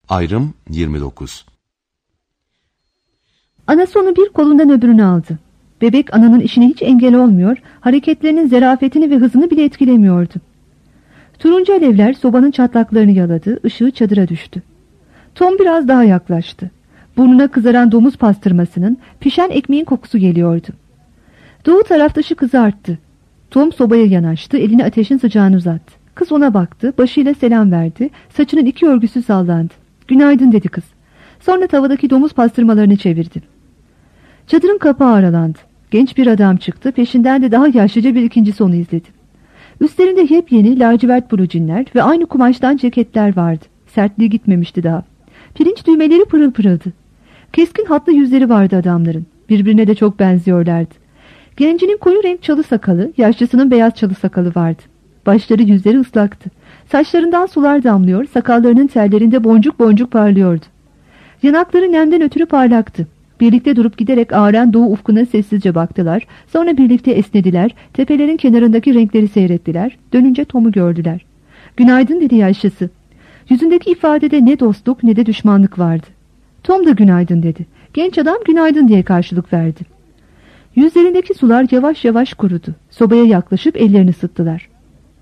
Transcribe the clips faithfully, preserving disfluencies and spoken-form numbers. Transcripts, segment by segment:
Ayrım yirmi dokuz. Anası onu bir kolundan öbürünü aldı. Bebek ananın işine hiç engel olmuyor, hareketlerinin zarafetini ve hızını bile etkilemiyordu. Turuncu alevler sobanın çatlaklarını yaladı, ışığı çadıra düştü. Tom biraz daha yaklaştı. Burnuna kızaran domuz pastırmasının, pişen ekmeğin kokusu geliyordu. Doğu tarafta ışık kızarttı. Tom sobaya yanaştı, elini ateşin sıcağına uzattı. Kız ona baktı, başıyla selam verdi, saçının iki örgüsü sallandı. "Günaydın," dedi kız. Sonra tavadaki domuz pastırmalarını çevirdi. Çadırın kapağı aralandı. Genç bir adam çıktı, peşinden de daha yaşlıca bir ikincisi onu izledi. Üstlerinde yepyeni lacivert blujinler ve aynı kumaştan ceketler vardı. Sertliği gitmemişti daha. Pirinç düğmeleri pırıl pırıldı. Keskin hatlı yüzleri vardı adamların. Birbirine de çok benziyorlardı. Gencinin koyu renk çalı sakalı, yaşlısının beyaz çalı sakalı vardı. Başları yüzleri ıslaktı. Saçlarından sular damlıyor, sakallarının tellerinde boncuk boncuk parlıyordu. Yanakları nemden ötürü parlaktı. Birlikte durup giderek ağaran doğu ufkuna sessizce baktılar. Sonra birlikte esnediler, tepelerin kenarındaki renkleri seyrettiler. Dönünce Tom'u gördüler. "Günaydın," dedi yaşlısı. Yüzündeki ifadede ne dostluk ne de düşmanlık vardı. Tom da "Günaydın," dedi. Genç adam "Günaydın," diye karşılık verdi. Yüzlerindeki sular yavaş yavaş kurudu. Sobaya yaklaşıp ellerini ısıttılar.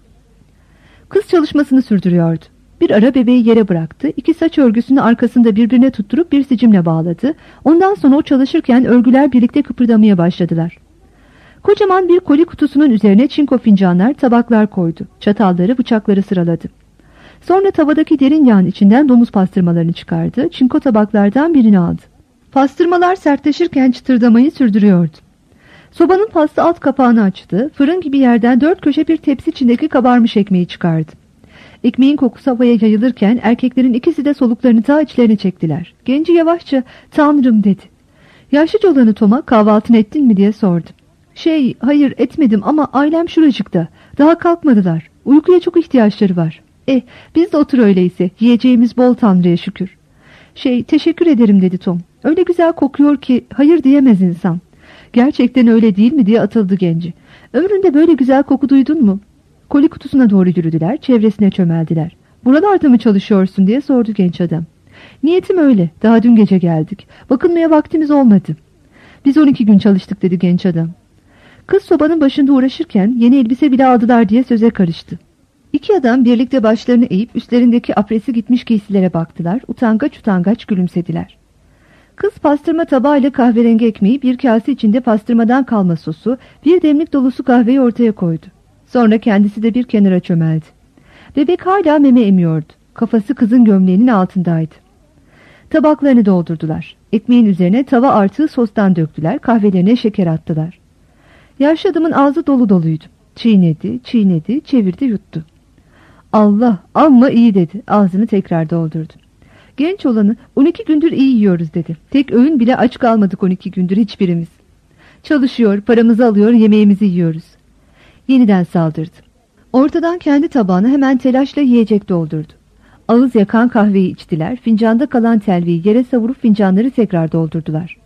Kız çalışmasını sürdürüyordu. Bir ara bebeği yere bıraktı. İki saç örgüsünü arkasında birbirine tutturup bir sicimle bağladı. Ondan sonra o çalışırken örgüler birlikte kıpırdamaya başladılar. Kocaman bir koli kutusunun üzerine çinko fincanlar, tabaklar koydu. Çatalları, bıçakları sıraladı. Sonra tavadaki derin yağın içinden domuz pastırmalarını çıkardı. Çinko tabaklardan birini aldı. Pastırmalar sertleşirken çıtırdamayı sürdürüyordu. Sobanın paslı alt kapağını açtı. Fırın gibi yerden dört köşe bir tepsi içindeki kabarmış ekmeği çıkardı. Ekmeğin kokusu havaya yayılırken erkeklerin ikisi de soluklarını ta içlerine çektiler. Genci yavaşça "Tanrım," dedi. Yaşlıca olanı Tom'a "Kahvaltını ettin mi?" diye sordu. "Şey, hayır etmedim ama ailem şuracıkta. Daha kalkmadılar. Uykuya çok ihtiyaçları var." "Eh, biz de otur öyleyse. Yiyeceğimiz bol, Tanrı'ya şükür." "Şey, teşekkür ederim," dedi Tom. "Öyle güzel kokuyor ki hayır diyemez insan." "Gerçekten öyle değil mi?" diye atıldı genci. "Ömründe böyle güzel koku duydun mu?" Koli kutusuna doğru yürüdüler, çevresine çömeldiler. "Buralarda mı çalışıyorsun?" diye sordu genç adam. "Niyetim öyle. Daha dün gece geldik. Bakınmaya vaktimiz olmadı." "Biz on iki gün çalıştık," dedi genç adam. Kız sobanın başında uğraşırken yeni elbise bile aldılar diye söze karıştı. İki adam birlikte başlarını eğip üstlerindeki apresi gitmiş giysilere baktılar. Utangaç utangaç gülümsediler. Kız pastırma tabağıyla kahverengi ekmeği, bir kase içinde pastırmadan kalma sosu, bir demlik dolusu kahveyi ortaya koydu. Sonra kendisi de bir kenara çömeldi. Bebek hala meme emiyordu. Kafası kızın gömleğinin altındaydı. Tabaklarını doldurdular. Ekmeğin üzerine tava artığı sostan döktüler, kahvelerine şeker attılar. Yaşlı adamın ağzı dolu doluydu. Çiğnedi, çiğnedi, çevirdi, yuttu. "Allah, amma iyi," dedi. Ağzını tekrar doldurdu. Genç olanı on iki gündür iyi yiyoruz," dedi. "Tek öğün bile aç kalmadık on iki gündür hiçbirimiz. Çalışıyor, paramızı alıyor, yemeğimizi yiyoruz." Yeniden saldırdı. Ortadan kendi tabağına hemen telaşla yiyecek doldurdu. Ağız yakan kahveyi içtiler, fincanda kalan telviyi yere savurup fincanları tekrar doldurdular.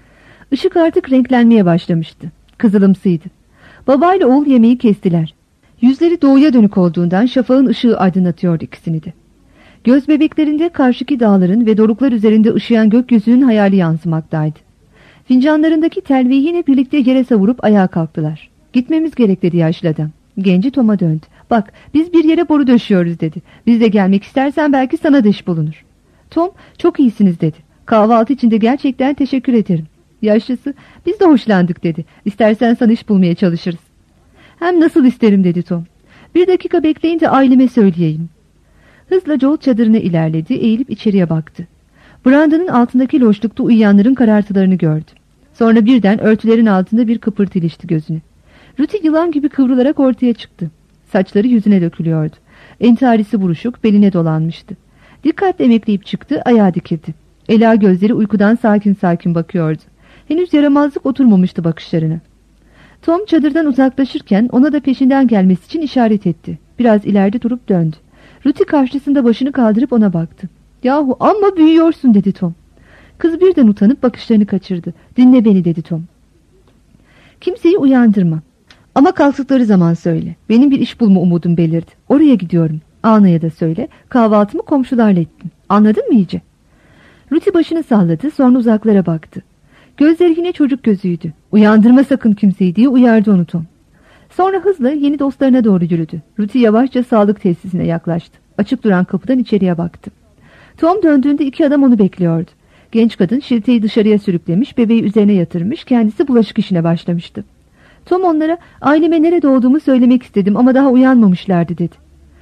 Işık artık renklenmeye başlamıştı. Kızılımsıydı. Babayla oğul yemeği kestiler. Yüzleri doğuya dönük olduğundan şafağın ışığı aydınlatıyordu ikisini de. Göz bebeklerinde karşıki dağların ve doruklar üzerinde ışıyan gökyüzünün hayali yansımaktaydı. Fincanlarındaki telviyi yine birlikte yere savurup ayağa kalktılar. "Gitmemiz gerek," dedi yaşlı adam. Genci Tom'a döndü. "Bak, biz bir yere boru döşüyoruz," dedi. "Biz de gelmek istersen belki sana da iş bulunur." Tom, "Çok iyisiniz," dedi. "Kahvaltı için de gerçekten teşekkür ederim." Yaşlısı, "Biz de hoşlandık," dedi. "İstersen sana iş bulmaya çalışırız." "Hem nasıl isterim," dedi Tom. "Bir dakika bekleyin de aileme söyleyeyim." Hızla Joel çadırına ilerledi, eğilip içeriye baktı. Brandanın altındaki loşlukta uyuyanların karartılarını gördü. Sonra birden örtülerin altında bir kıpırtı ilişti gözüne. Ruti yılan gibi kıvrılarak ortaya çıktı. Saçları yüzüne dökülüyordu. Entarisi buruşuk, beline dolanmıştı. Dikkatle emekleyip çıktı, ayağa dikildi. Ela gözleri uykudan sakin sakin bakıyordu. Henüz yaramazlık oturmamıştı bakışlarına. Tom çadırdan uzaklaşırken ona da peşinden gelmesi için işaret etti. Biraz ileride durup döndü. Ruti karşısında başını kaldırıp ona baktı. "Yahu amma büyüyorsun," dedi Tom. Kız birden utanıp bakışlarını kaçırdı. "Dinle beni," dedi Tom. "Kimseyi uyandırma. Ama kalktıkları zaman söyle. Benim bir iş bulma umudum belirdi. Oraya gidiyorum. Ana'ya da söyle. Kahvaltımı komşularla ettim. Anladın mı iyice? Ruti başını salladı, sonra uzaklara baktı. Gözleri yine çocuk gözüydü. Uyandırma sakın kimseyi diye uyardı onu Tom. Sonra hızla yeni dostlarına doğru yürüdü. Ruti yavaşça sağlık tesisine yaklaştı. Açık duran kapıdan içeriye baktı. Tom döndüğünde iki adam onu bekliyordu. Genç kadın şilteyi dışarıya sürüklemiş, bebeği üzerine yatırmış, kendisi bulaşık işine başlamıştı. Tom onlara aileme nerede olduğumu söylemek istedim ama daha uyanmamışlardı dedi.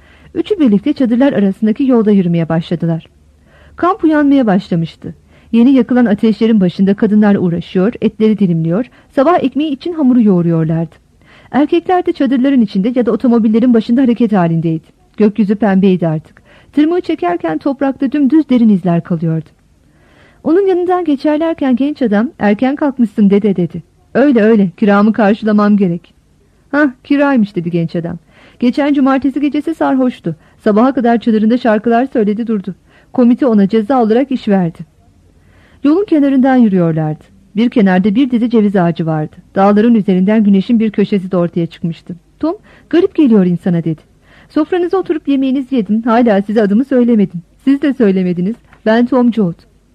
Üçü birlikte çadırlar arasındaki yolda yürümeye başladılar. Kamp uyanmaya başlamıştı. Yeni yakılan ateşlerin başında kadınlar uğraşıyor, etleri dilimliyor, sabah ekmeği için hamuru yoğuruyorlardı. Erkekler de çadırların içinde ya da otomobillerin başında hareket halindeydi. Gökyüzü pembeydi artık. Tırmığı çekerken toprakta dümdüz derin izler kalıyordu. Onun yanından geçerlerken genç adam, erken kalkmışsın dede dedi. Öyle öyle, kiramı karşılamam gerek. Hah, kiraymış dedi genç adam. Geçen cumartesi gecesi sarhoştu. Sabaha kadar çadırında şarkılar söyledi durdu. Komite ona ceza olarak iş verdi. Yolun kenarından yürüyorlardı. Bir kenarda bir dizi ceviz ağacı vardı. Dağların üzerinden güneşin bir köşesi de ortaya çıkmıştı. Tom, garip geliyor insana dedi. Sofranıza oturup yemeğinizi yedim. Hala size adımı söylemedim. Siz de söylemediniz. Ben Tom Joad.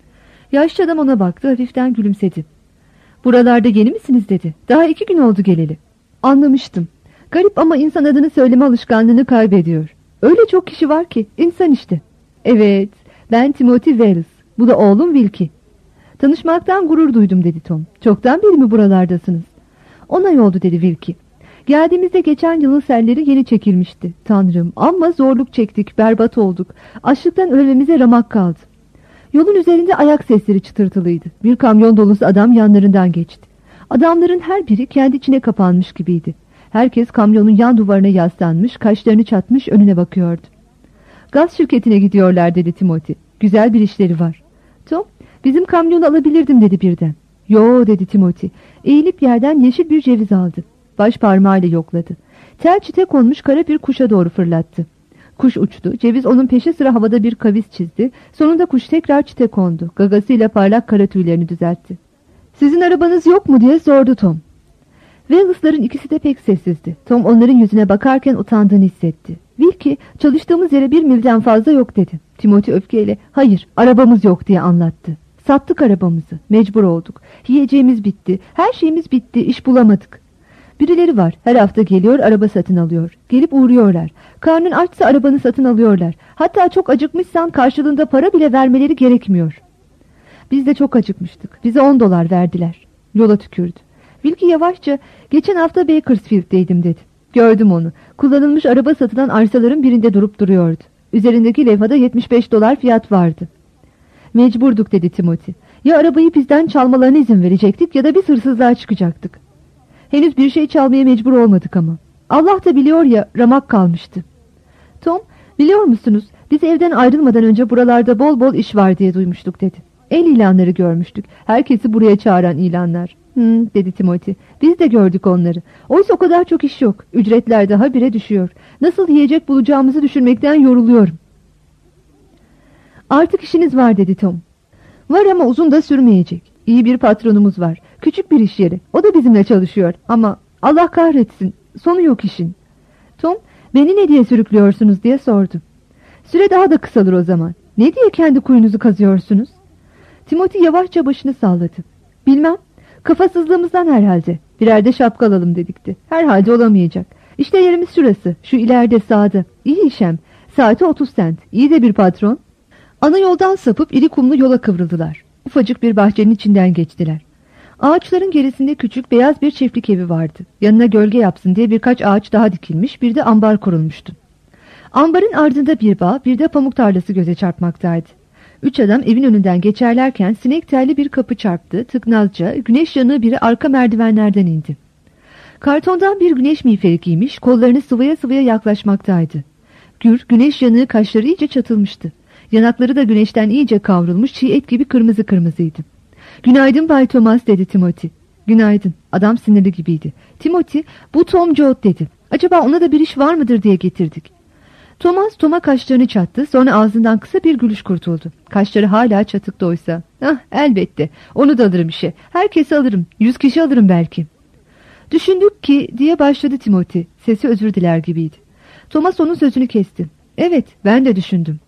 Yaşlı adam ona baktı, hafiften gülümsedi. Buralarda yeni misiniz dedi. Daha iki gün oldu geleli. Anlamıştım. Garip ama insan adını söyleme alışkanlığını kaybediyor. Öyle çok kişi var ki, insan işte. Evet, ben Timothy Wells. Bu da oğlum Wilkie. Tanışmaktan gurur duydum dedi Tom. Çoktan beri mi buralardasınız? On ay oldu dedi Wilkie. Geldiğimizde geçen yılın selleri yeni çekilmişti. Tanrım, amma zorluk çektik, berbat olduk. Açlıktan ölmemize ramak kaldı. Yolun üzerinde ayak sesleri çıtırtılıydı. Bir kamyon dolusu adam yanlarından geçti. Adamların her biri kendi içine kapanmış gibiydi. Herkes kamyonun yan duvarına yaslanmış, kaşlarını çatmış önüne bakıyordu. Gaz şirketine gidiyorlar dedi Timothy. Güzel bir işleri var. Tom, bizim kamyonu alabilirdim dedi birden. Yo dedi Timothy. Eğilip yerden yeşil bir ceviz aldı. Baş parmağıyla yokladı. Tel çite konmuş kara bir kuşa doğru fırlattı. Kuş uçtu. Ceviz onun peşi sıra havada bir kavis çizdi. Sonunda kuş tekrar çite kondu. Gagasıyla parlak kara tüylerini düzeltti. Sizin arabanız yok mu diye sordu Tom. Wells'ların ikisi de pek sessizdi. Tom onların yüzüne bakarken utandığını hissetti. Wilkie, çalıştığımız yere bir milden fazla yok dedi. Timothy öfkeyle, hayır arabamız yok diye anlattı. Sattık arabamızı. Mecbur olduk. Yiyeceğimiz bitti. Her şeyimiz bitti. İş bulamadık. Birileri var. Her hafta geliyor, araba satın alıyor. Gelip uğruyorlar. Karnın açsa arabanı satın alıyorlar. Hatta çok acıkmışsan karşılığında para bile vermeleri gerekmiyor. Biz de çok acıkmıştık. Bize on dolar verdiler. Yola tükürdü. Wilkie yavaşça, geçen hafta Bakersfield'deydim dedi. Gördüm onu. Kullanılmış araba satılan arsaların birinde durup duruyordu. Üzerindeki levhada yetmiş beş dolar fiyat vardı. Mecburduk dedi Timothy. Ya arabayı bizden çalmalarına izin verecektik ya da biz hırsızlığa çıkacaktık. Henüz bir şey çalmaya mecbur olmadık ama. Allah da biliyor ya, ramak kalmıştı. Tom, biliyor musunuz, biz evden ayrılmadan önce buralarda bol bol iş var diye duymuştuk dedi. El ilanları görmüştük. Herkesi buraya çağıran ilanlar. Hmm, dedi Timothy. Biz de gördük onları. Oysa o kadar çok iş yok. Ücretler daha bire düşüyor. Nasıl yiyecek bulacağımızı düşünmekten yoruluyorum. Artık işiniz var dedi Tom. Var ama uzun da sürmeyecek. İyi bir patronumuz var. Küçük bir iş yeri. O da bizimle çalışıyor. Ama Allah kahretsin, sonu yok işin. Tom, beni ne diye sürüklüyorsunuz diye sordu. Süre daha da kısalır o zaman. Ne diye kendi kuyunuzu kazıyorsunuz? Timothy yavaşça başını salladı. Bilmem. Kafasızlığımızdan herhalde. Birer de şapka alalım dedikti. Herhalde olamayacak. İşte yerimiz şurası. Şu ileride sağda. İyi iş hem. Saati otuz sent. İyi de bir patron. Ana yoldan sapıp iri kumlu yola kıvrıldılar. Ufacık bir bahçenin içinden geçtiler. Ağaçların gerisinde küçük beyaz bir çiftlik evi vardı. Yanına gölge yapsın diye birkaç ağaç daha dikilmiş, bir de ambar kurulmuştu. Ambarın ardında bir bağ, bir de pamuk tarlası göze çarpmaktaydı. Üç adam evin önünden geçerlerken sinek telli bir kapı çarptı, tıknazca, güneş yanığı biri arka merdivenlerden indi. Kartondan bir güneş miğferi giymiş, kollarını sıvaya sıvaya yaklaşmaktaydı. Gür, güneş yanığı kaşları iyice çatılmıştı. Yanakları da güneşten iyice kavrulmuş, çiğ et gibi kırmızı kırmızıydı. Günaydın Bay Thomas dedi Timothy. Günaydın. Adam sinirli gibiydi. Timothy, bu Tom Joad dedi. Acaba ona da bir iş var mıdır diye getirdik. Thomas Tom'a kaşlarını çattı, sonra ağzından kısa bir gülüş kurtuldu. Kaşları hala çatıkta oysa. Ah, elbette. Onu da alırım işe. Herkesi alırım. Yüz kişi alırım belki. Düşündük ki diye başladı Timothy. Sesi özür diler gibiydi. Thomas onun sözünü kesti. Evet, ben de düşündüm.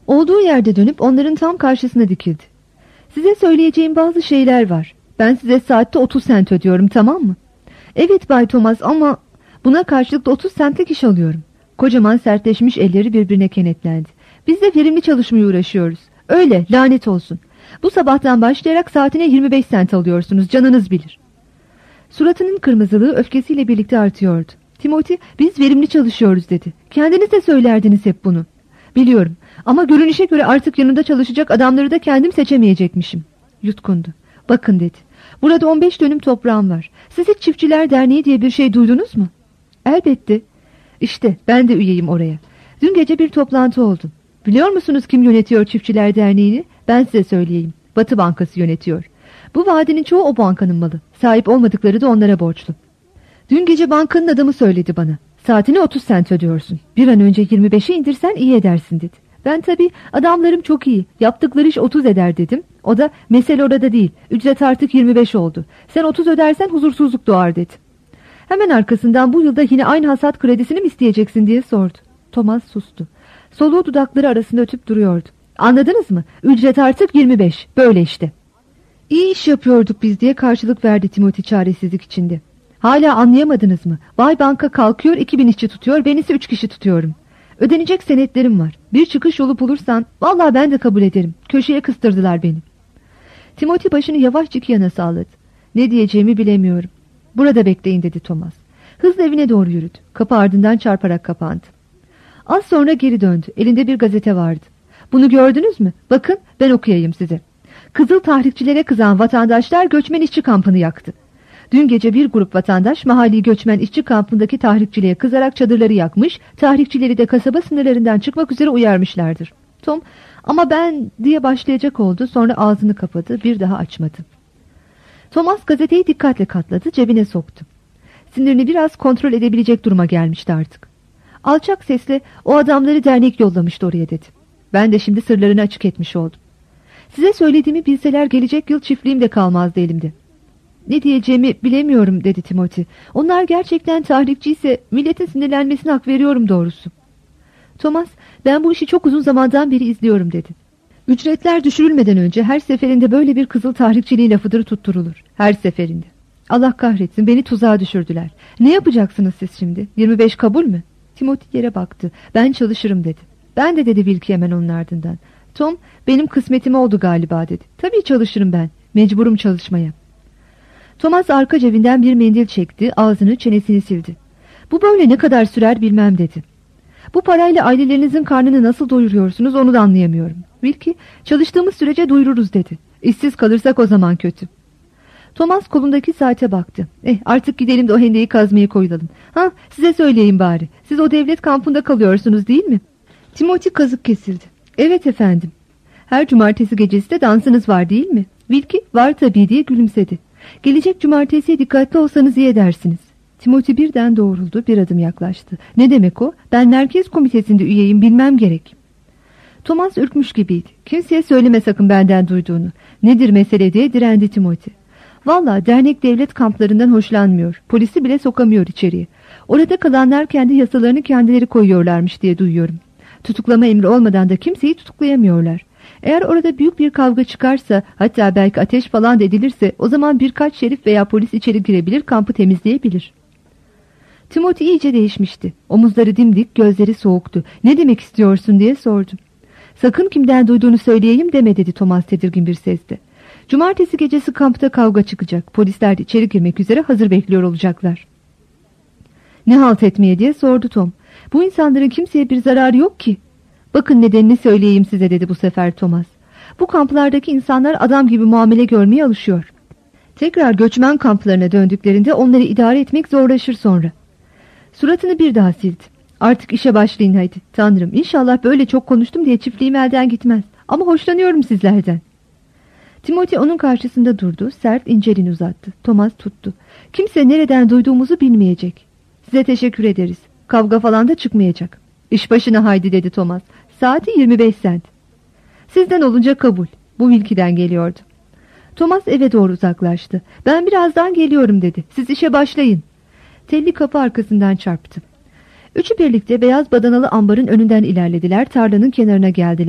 Olduğu yerde dönüp onların tam karşısına dikildi. Size söyleyeceğim bazı şeyler var. Ben size saatte otuz sent ödüyorum, tamam mı? Evet Bay Thomas, ama buna karşılık da otuz sentlik iş alıyorum. Kocaman sertleşmiş elleri birbirine kenetlendi. Biz de verimli çalışmaya uğraşıyoruz. Öyle, lanet olsun. Bu sabahtan başlayarak saatine yirmi beş sent alıyorsunuz, canınız bilir. Suratının kırmızılığı öfkesiyle birlikte artıyordu. Timothy, biz verimli çalışıyoruz dedi. Kendiniz de söylerdiniz hep bunu. Biliyorum, ama görünüşe göre artık yanında çalışacak adamları da kendim seçemeyecekmişim. Yutkundu. Bakın dedi. Burada on beş dönüm toprağım var. Siz hiç Çiftçiler Derneği diye bir şey duydunuz mu? Elbette. İşte ben de üyeyim oraya. Dün gece bir toplantı oldu. Biliyor musunuz kim yönetiyor Çiftçiler Derneği'ni? Ben size söyleyeyim. Batı Bankası yönetiyor. Bu vadinin çoğu o bankanın malı. Sahip olmadıkları da onlara borçlu. Dün gece bankanın adamı söyledi bana. Saatine otuz sent ödüyorsun. Bir an önce yirmi beşe indirsen iyi edersin dedi. Ben tabii adamlarım çok iyi. Yaptıkları iş otuz eder dedim. O da mesele orada değil. Ücret artık yirmi beş oldu. Sen otuz ödersen huzursuzluk doğar dedi. Hemen arkasından bu yılda yine aynı hasat kredisini mi isteyeceksin diye sordu. Thomas sustu. Soluğu dudakları arasında ötüp duruyordu. Anladınız mı? Ücret artık yirmi beş. Böyle işte. İyi iş yapıyorduk biz diye karşılık verdi Timothy çaresizlik içinde. Hala anlayamadınız mı? Bay Banka kalkıyor, iki bin işçi tutuyor, ben ise üç kişi tutuyorum. Ödenecek senetlerim var. Bir çıkış yolu bulursan vallahi ben de kabul ederim. Köşeye kıstırdılar beni. Timothy başını yavaşça iki yana salladı. Ne diyeceğimi bilemiyorum. Burada bekleyin dedi Thomas. Hızla evine doğru yürüdü. Kapı ardından çarparak kapandı. Az sonra geri döndü. Elinde bir gazete vardı. Bunu gördünüz mü? Bakın ben okuyayım size. Kızıl tahrikçilere kızan vatandaşlar göçmen işçi kampını yaktı. Dün gece bir grup vatandaş mahalli göçmen işçi kampındaki tahrikçiliğe kızarak çadırları yakmış, tahrikçileri de kasaba sınırlarından çıkmak üzere uyarmışlardır. Tom, ama ben diye başlayacak oldu, sonra ağzını kapadı, bir daha açmadı. Thomas gazeteyi dikkatle katladı, cebine soktu. Sinirini biraz kontrol edebilecek duruma gelmişti artık. Alçak sesle o adamları dernek yollamıştı oraya dedi. Ben de şimdi sırlarını açık etmiş oldum. Size söylediğimi bilseler gelecek yıl çiftliğim de kalmazdı elimde. Ne diyeceğimi bilemiyorum dedi Timothy. Onlar gerçekten tahrikçiyse milletin sinirlenmesine hak veriyorum doğrusu. Thomas, ben bu işi çok uzun zamandan beri izliyorum dedi. Ücretler düşürülmeden önce her seferinde böyle bir kızıl tahrikçiliği lafıdır tutturulur. Her seferinde. Allah kahretsin, beni tuzağa düşürdüler. Ne yapacaksınız siz şimdi? yirmi beş kabul mü? Timothy yere baktı. Ben çalışırım dedi. Ben de dedi Wilkie hemen onun ardından. Tom, benim kısmetim oldu galiba dedi. Tabii çalışırım ben. Mecburum çalışmaya. Thomas arka cebinden bir mendil çekti, ağzını çenesini sildi. Bu böyle ne kadar sürer bilmem dedi. Bu parayla ailelerinizin karnını nasıl doyuruyorsunuz onu da anlayamıyorum. Wilkie, çalıştığımız sürece doyururuz dedi. İşsiz kalırsak o zaman kötü. Thomas kolundaki saate baktı. Eh artık gidelim de o hendeyi kazmaya koyulalım. Ha size söyleyeyim bari. Siz o devlet kampında kalıyorsunuz değil mi? Timothy kazık kesildi. Evet efendim. Her cumartesi gecesi de dansınız var değil mi? Wilkie var tabii diye gülümsedi. Gelecek cumartesiye dikkatli olsanız iyi edersiniz. Timothy birden doğruldu, bir adım yaklaştı. Ne demek o? Ben merkez komitesinde üyeyim, bilmem gerek. Thomas ürkmüş gibiydi. Kimseye söyleme sakın benden duyduğunu. Nedir mesele diye direndi Timothy. Vallahi dernek devlet kamplarından hoşlanmıyor. Polisi bile sokamıyor içeriye. Orada kalanlar kendi yasalarını kendileri koyuyorlarmış diye duyuyorum. Tutuklama emri olmadan da kimseyi tutuklayamıyorlar. Eğer orada büyük bir kavga çıkarsa, hatta belki ateş falan da edilirse, o zaman birkaç şerif veya polis içeri girebilir, kampı temizleyebilir. Timothy iyice değişmişti. Omuzları dimdik, gözleri soğuktu. Ne demek istiyorsun diye sordu. Sakın kimden duyduğunu söyleyeyim deme dedi Thomas tedirgin bir sesle. Cumartesi gecesi kampta kavga çıkacak. Polisler de içeri girmek üzere hazır bekliyor olacaklar. Ne halt etmeye diye sordu Tom. Bu insanların kimseye bir zararı yok ki. Bakın nedenini söyleyeyim size dedi bu sefer Thomas. Bu kamplardaki insanlar adam gibi muamele görmeye alışıyor. Tekrar göçmen kamplarına döndüklerinde onları idare etmek zorlaşır sonra. Suratını bir daha sildi. Artık işe başlayın haydi. Tanrım, inşallah böyle çok konuştum diye çiftliğim elden gitmez. Ama hoşlanıyorum sizlerden. Timothy onun karşısında durdu. Sert ince elini uzattı. Thomas tuttu. Kimse nereden duyduğumuzu bilmeyecek. Size teşekkür ederiz. Kavga falan da çıkmayacak. İş başına haydi dedi Thomas. Saati yirmi beş sent. Sizden olunca kabul. Bu Wilkie'den geliyordu. Thomas eve doğru uzaklaştı. Ben birazdan geliyorum dedi. Siz işe başlayın. Telli kapı arkasından çarptı. Üçü birlikte beyaz badanalı ambarın önünden ilerlediler. Tarlanın kenarına geldiler.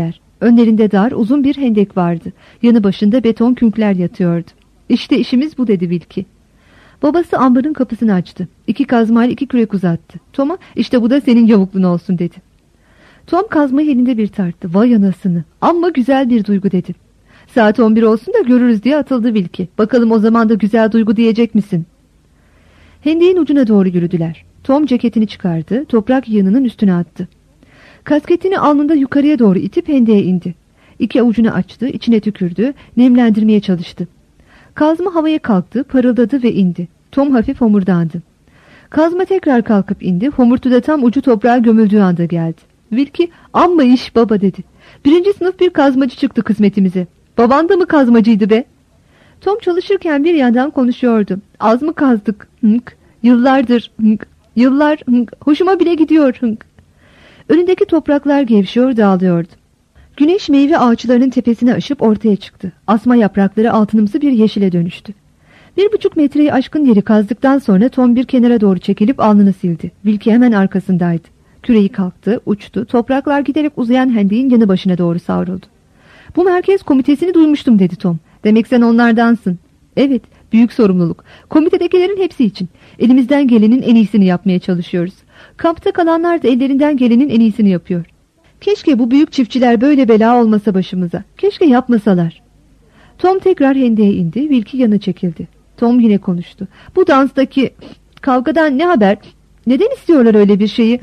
Önlerinde dar, uzun bir hendek vardı. Yanı başında beton künkler yatıyordu. İşte işimiz bu, dedi Wilkie. Babası ambarın kapısını açtı. İki kazmayla iki kürek uzattı. Tom'a işte bu da senin yavuklun olsun, dedi. Tom kazmayı elinde bir tarttı. Vay anasını, amma güzel bir duygu, dedi. Saat on bir olsun da görürüz, diye atıldı Wilkie. Bakalım o zaman da güzel duygu diyecek misin? Hendeğin ucuna doğru yürüdüler. Tom ceketini çıkardı, toprak yığınının üstüne attı. Kasketini alnında yukarıya doğru itip hendeğe indi. İki avucunu açtı, içine tükürdü, nemlendirmeye çalıştı. Kazma havaya kalktı, parıldadı ve indi. Tom hafif homurdandı. Kazma tekrar kalkıp indi, homurtu da tam ucu toprağa gömüldüğü anda geldi. Wilkie, amma iş baba, dedi. Birinci sınıf bir kazmacı çıktı kısmetimize. Baban da mı kazmacıydı be? Tom çalışırken bir yandan konuşuyordu. Az mı kazdık? Hınk. Yıllardır. Hınk. Yıllar. Hınk. Hoşuma bile gidiyor. Hınk. Önündeki topraklar gevşiyor, dağılıyordu. Güneş meyve ağaçlarının tepesini aşıp ortaya çıktı. Asma yaprakları altınımsı bir yeşile dönüştü. Bir buçuk metreyi aşkın yeri kazdıktan sonra Tom bir kenara doğru çekilip alnını sildi. Wilkie hemen arkasındaydı. Küreği kalktı, uçtu. Topraklar giderek uzayan hendeğin yanı başına doğru savruldu. Bu merkez komitesini duymuştum, dedi Tom. Demek sen onlardansın. Evet, büyük sorumluluk. Komitedekilerin hepsi için. Elimizden gelenin en iyisini yapmaya çalışıyoruz. Kampta kalanlar da ellerinden gelenin en iyisini yapıyor. Keşke bu büyük çiftçiler böyle bela olmasa başımıza. Keşke yapmasalar. Tom tekrar hendeğe indi. Wilkie yana çekildi. Tom yine konuştu. Bu danstaki kavgadan ne haber? Neden istiyorlar öyle bir şeyi?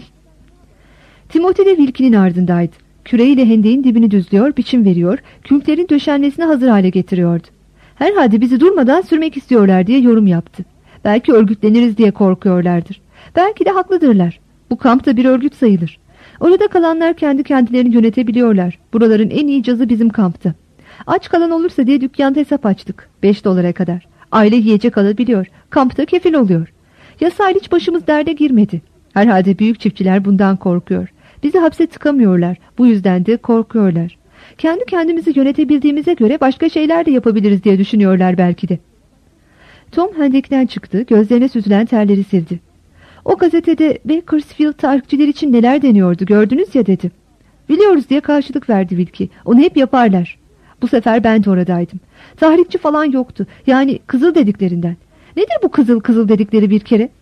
Timothy de Wilkie'nin ardındaydı. Küreğiyle hendeğin dibini düzlüyor, biçim veriyor, künklerin döşenmesine hazır hale getiriyordu. Herhalde bizi durmadan sürmek istiyorlar diye yorum yaptı. Belki örgütleniriz diye korkuyorlardır. Belki de haklıdırlar. Bu kampta bir örgüt sayılır. Orada kalanlar kendi kendilerini yönetebiliyorlar. Buraların en iyi cazı bizim kampta. Aç kalan olursa diye dükkanda hesap açtık. Beş dolara kadar. Aile yiyecek alabiliyor. Kampta kefil oluyor. Yasayla hiç başımız derde girmedi. Herhalde büyük çiftçiler bundan korkuyor. Bizi hapse tıkamıyorlar. Bu yüzden de korkuyorlar. Kendi kendimizi yönetebildiğimize göre başka şeyler de yapabiliriz diye düşünüyorlar belki de. Tom hendekten çıktı. Gözlerine süzülen terleri sildi. O gazetede Bakersfield tarihçiler için neler deniyordu gördünüz ya, dedi. Biliyoruz diye karşılık verdi Wilkie. Onu hep yaparlar. Bu sefer ben de oradaydım. Tahrikçi falan yoktu. Yani kızıl dediklerinden. Nedir bu kızıl kızıl dedikleri bir kere?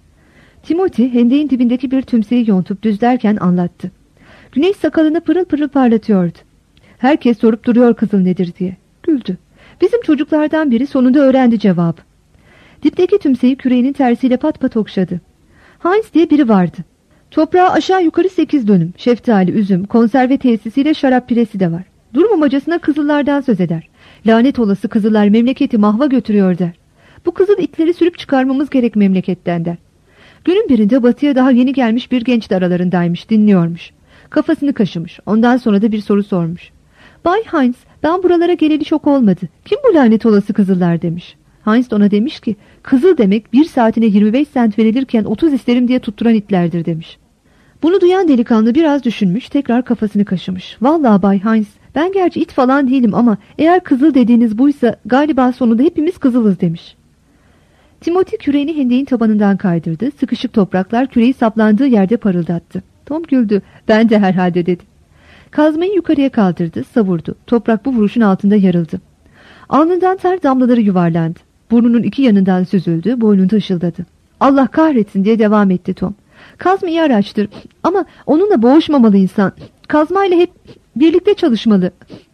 Timothy hendeğin dibindeki bir tümseyi yontup düzlerken anlattı. Güneş sakalını pırıl pırıl parlatıyordu. Herkes sorup duruyor kızıl nedir diye. Güldü. Bizim çocuklardan biri sonunda öğrendi cevabı. Dipteki tümseyi küreğinin tersiyle pat pat okşadı. Heinz diye biri vardı. Toprağı aşağı yukarı sekiz dönüm. Şeftali, üzüm, konserve tesisiyle şarap piresi de var. Durmamacasına kızıllardan söz eder. Lanet olası kızıllar memleketi mahva götürüyor der. Bu kızıl itleri sürüp çıkarmamız gerek memleketten der. Günün birinde batıya daha yeni gelmiş bir genç de aralarındaymış, dinliyormuş. Kafasını kaşımış, ondan sonra da bir soru sormuş. Bay Heinz, ben buralara geleli çok olmadı. Kim bu lanet olası kızıllar demiş. Heinz ona demiş ki, kızıl demek bir saatine yirmi beş sent verilirken otuz isterim diye tutturan itlerdir demiş. Bunu duyan delikanlı biraz düşünmüş, tekrar kafasını kaşımış. Vallahi Bay Heinz, ben gerçi it falan değilim ama eğer kızıl dediğiniz buysa galiba sonunda hepimiz kızılız demiş. Timothy küreğini hendeğin tabanından kaydırdı. Sıkışık topraklar küreği saplandığı yerde parıldattı. Tom güldü. Ben de herhalde, dedi. Kazmayı yukarıya kaldırdı, savurdu. Toprak bu vuruşun altında yarıldı. Alnından ter damlaları yuvarlandı. Burnunun iki yanından süzüldü, boynunda ışıldadı. Allah kahretsin diye devam etti Tom. Kazma iyi araçtır ama onunla boğuşmamalı insan. Kazmayla hep birlikte çalışmalı.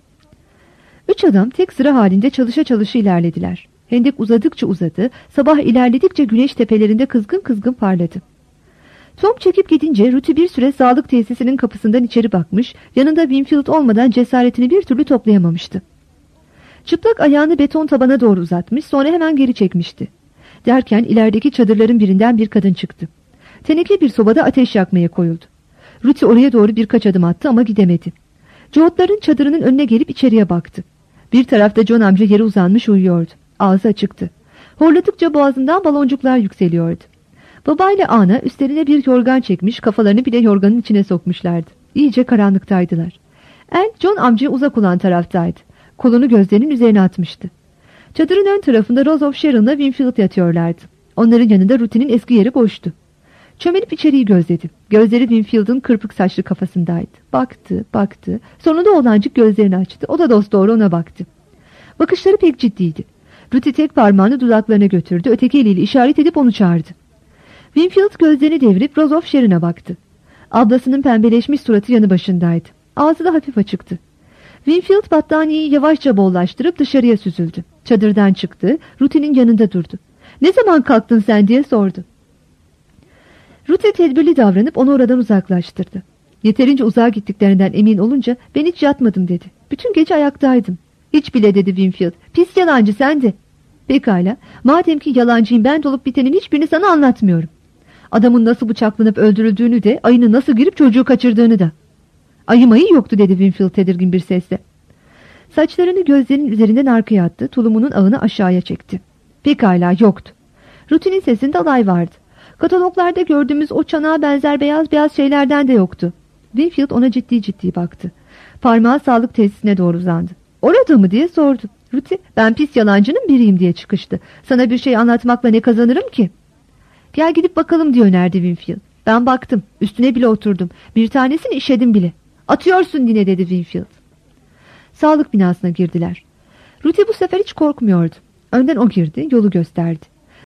Üç adam tek sıra halinde çalışa çalışa ilerlediler. Hendek uzadıkça uzadı, sabah ilerledikçe güneş tepelerinde kızgın kızgın parladı. Tom çekip gidince Ruthie bir süre sağlık tesisinin kapısından içeri bakmış, yanında Winfield olmadan cesaretini bir türlü toplayamamıştı. Çıplak ayağını beton tabana doğru uzatmış, sonra hemen geri çekmişti. Derken ilerideki çadırların birinden bir kadın çıktı. Teneke bir sobada ateş yakmaya koyuldu. Ruthie oraya doğru birkaç adım attı ama gidemedi. Joot'ların çadırının önüne gelip içeriye baktı. Bir tarafta John amca yere uzanmış uyuyordu. Ağzı açıktı. Horladıkça boğazından baloncuklar yükseliyordu. Babayla ana üstlerine bir yorgan çekmiş, kafalarını bile yorganın içine sokmuşlardı. İyice karanlıktaydılar. El John amcaya uzak olan taraftaydı. Kolunu gözlerinin üzerine atmıştı. Çadırın ön tarafında Rose of Sharon'la Winfield yatıyorlardı. Onların yanında Ruthie'nin eski yeri boştu. Çömelip içeriği gözledi. Gözleri Winfield'ın kırpık saçlı kafasındaydı. Baktı, baktı. Sonunda oğlancık gözlerini açtı. O da dosdoğru ona baktı. Bakışları pek ciddiydi. Ruthie tek parmağını dudaklarına götürdü. Öteki eliyle işaret edip onu çağırdı. Winfield gözlerini devirip Rose of Sharon'a baktı. Ablasının pembeleşmiş suratı yanı başındaydı. Ağzı da hafif açıktı. Winfield battaniyeyi yavaşça bollaştırıp dışarıya süzüldü. Çadırdan çıktı. Ruthie'nin yanında durdu. "Ne zaman kalktın sen?" diye sordu. Ruthie tedbirli davranıp onu oradan uzaklaştırdı. Yeterince uzağa gittiklerinden emin olunca "Ben hiç yatmadım" dedi. "Bütün gece ayaktaydım." "Hiç bile" dedi Winfield. "Pis yalancı sen de." "Pekala. Madem ki yalancıyım, ben dolup bitenin hiçbirini sana anlatmıyorum. Adamın nasıl bıçaklanıp öldürüldüğünü de, ayının nasıl girip çocuğu kaçırdığını da." "Ayı mayı yoktu" dedi Winfield tedirgin bir sesle. Saçlarını gözlerinin üzerinden arkaya attı. Tulumunun ağını aşağıya çekti. "Pekala, yoktu." Ruthie'nin sesinde alay vardı. "Kataloglarda gördüğümüz o çanağa benzer beyaz beyaz şeylerden de yoktu." Winfield ona ciddi ciddi baktı. Parmağı sağlık tesisine doğru uzandı. "Orada mı?" diye sordu. Ruthie, "Ben pis yalancının biriyim" diye çıkıştı. "Sana bir şey anlatmakla ne kazanırım ki?" "Gel gidip bakalım" diye önerdi Winfield. "Ben baktım. Üstüne bile oturdum. Bir tanesini işedim bile." "Atıyorsun yine" dedi Winfield. Sağlık binasına girdiler. Ruthie bu sefer hiç korkmuyordu. Önden o girdi, yolu gösterdi.